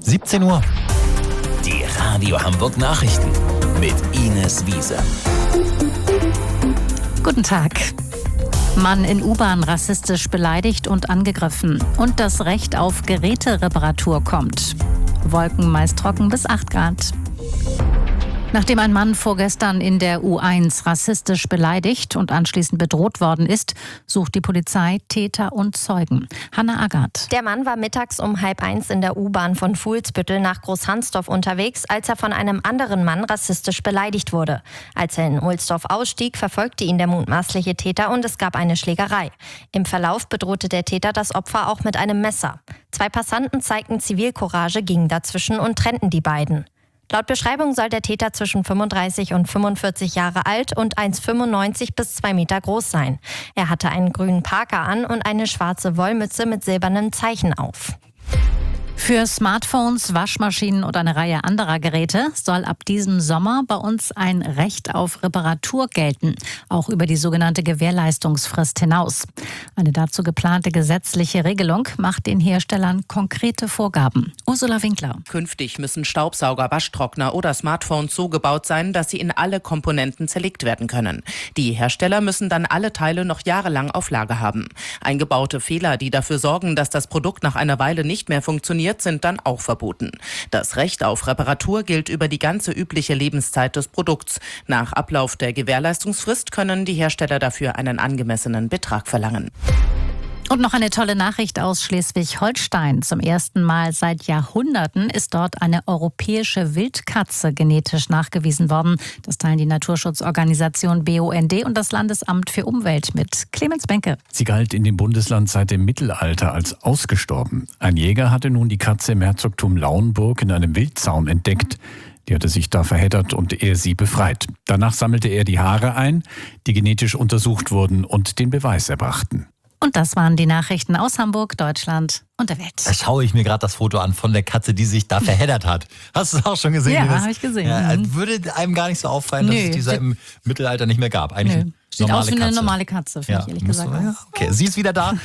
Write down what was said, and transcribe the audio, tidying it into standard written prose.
17 Uhr. Die Radio Hamburg Nachrichten mit Ines Wiese. Guten Tag. Mann in U-Bahn rassistisch beleidigt und angegriffen. Und das Recht auf Gerätereparatur kommt. Wolken meist trocken bis 8 Grad. Nachdem ein Mann vorgestern in der U1 rassistisch beleidigt und anschließend bedroht worden ist, sucht die Polizei Täter und Zeugen. Hanna Agath. Der Mann war mittags um 12:30 in der U-Bahn von Fuhlsbüttel nach Großhansdorf unterwegs, als er von einem anderen Mann rassistisch beleidigt wurde. Als er in Ohlsdorf ausstieg, verfolgte ihn der mutmaßliche Täter und es gab eine Schlägerei. Im Verlauf bedrohte der Täter das Opfer auch mit einem Messer. 2 Passanten zeigten Zivilcourage, gingen dazwischen und trennten die beiden. Laut Beschreibung soll der Täter zwischen 35 und 45 Jahre alt und 1,95 bis 2 Meter groß sein. Er hatte einen grünen Parker an und eine schwarze Wollmütze mit silbernem Zeichen auf. Für Smartphones, Waschmaschinen und eine Reihe anderer Geräte soll ab diesem Sommer bei uns ein Recht auf Reparatur gelten, auch über die sogenannte Gewährleistungsfrist hinaus. Eine dazu geplante gesetzliche Regelung macht den Herstellern konkrete Vorgaben. Ursula Winkler. Künftig müssen Staubsauger, Waschtrockner oder Smartphones so gebaut sein, dass sie in alle Komponenten zerlegt werden können. Die Hersteller müssen dann alle Teile noch jahrelang auf Lager haben. Eingebaute Fehler, die dafür sorgen, dass das Produkt nach einer Weile nicht mehr funktioniert, sind dann auch verboten. Das Recht auf Reparatur gilt über die ganze übliche Lebenszeit des Produkts. Nach Ablauf der Gewährleistungsfrist können die Hersteller dafür einen angemessenen Betrag verlangen. Und noch eine tolle Nachricht aus Schleswig-Holstein. Zum ersten Mal seit Jahrhunderten ist dort eine europäische Wildkatze genetisch nachgewiesen worden. Das teilen die Naturschutzorganisation BUND und das Landesamt für Umwelt mit. Clemens Benke. Sie galt in dem Bundesland seit dem Mittelalter als ausgestorben. Ein Jäger hatte nun die Katze im Herzogtum Lauenburg in einem Wildzaun entdeckt. Die hatte sich da verheddert und er sie befreit. Danach sammelte er die Haare ein, die genetisch untersucht wurden und den Beweis erbrachten. Und das waren die Nachrichten aus Hamburg, Deutschland und der Welt. Da schaue ich mir gerade das Foto an von der Katze, die sich da verheddert hat. Hast du es auch schon gesehen? Ja, habe ich gesehen. Ja, würde einem gar nicht so auffallen, dass es diese im Mittelalter nicht mehr gab. Eigentlich Sieht aus wie eine normale Katze, finde ich ehrlich gesagt. Okay, sie ist wieder da.